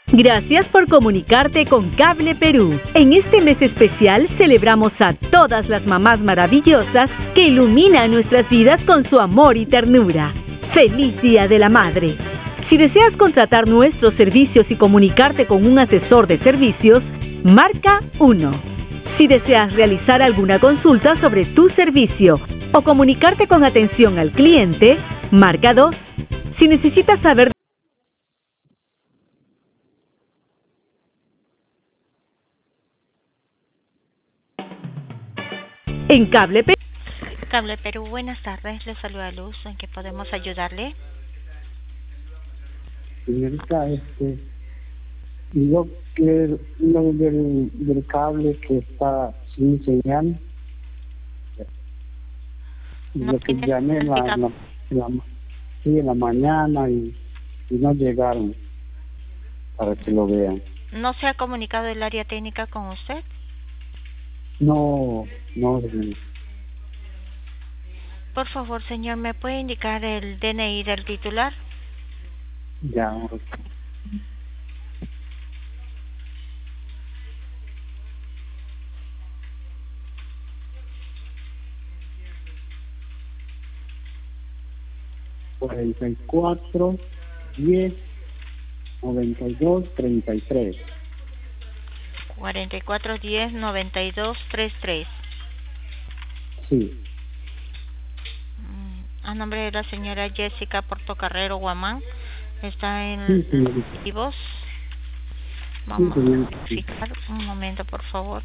Gracias por comunicarte con Cable Perú. En este mes especial celebramos a todas las mamás maravillosas que iluminan nuestras vidas con su amor y ternura. ¡Feliz Día de la Madre! Si deseas contratar nuestros servicios y comunicarte con un asesor de servicios, marca 1. Si deseas realizar alguna consulta sobre tu servicio o comunicarte con atención al cliente, marca 2. Si necesitas saber en Cable Perú. Cable Perú, buenas tardes. Le saluda Luz. ¿En qué podemos ayudarle? Señorita, yo que lo del cable que está sin señal, No lo que tiene llamé en la mañana y no llegaron para que lo vean. ¿No se ha comunicado el área técnica con usted? No, señorita. Por favor, señor, ¿me puede indicar el DNI del titular? Ya, 44 10 92 33. 4410 9233. Sí. A nombre de la señora Jessica Portocarrero Guamán. Está en Sí, vivos. Vamos sí, a verificar. Un momento, por favor.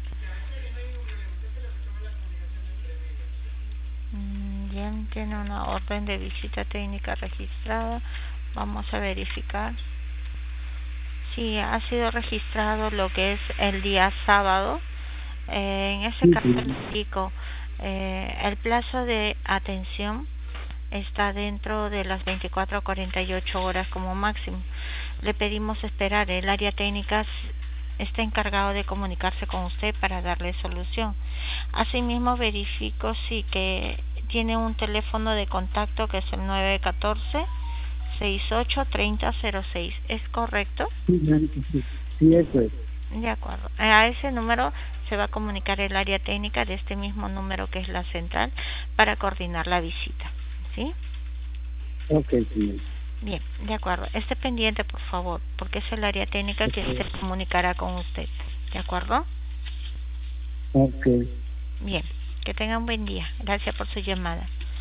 Bien, tiene una orden de visita técnica registrada. Vamos a verificar. Sí, ha sido registrado lo que es el día sábado. En ese caso, le indico, el plazo de atención está dentro de las 24 a 48 horas como máximo. Le pedimos esperar. El área técnica está encargado de comunicarse con usted para darle solución. Asimismo, verifico si que tiene un teléfono de contacto que es el 914-683006. ¿Es correcto? Sí, eso es. De acuerdo. A ese número se va a comunicar el área técnica de este mismo número que es la central para coordinar la visita. ¿Sí? Ok, señor. Bien, de acuerdo. Esté pendiente, por favor, porque es el área técnica que se comunicará con usted. ¿De acuerdo? Ok. Bien, que tenga un buen día. Gracias por su llamada.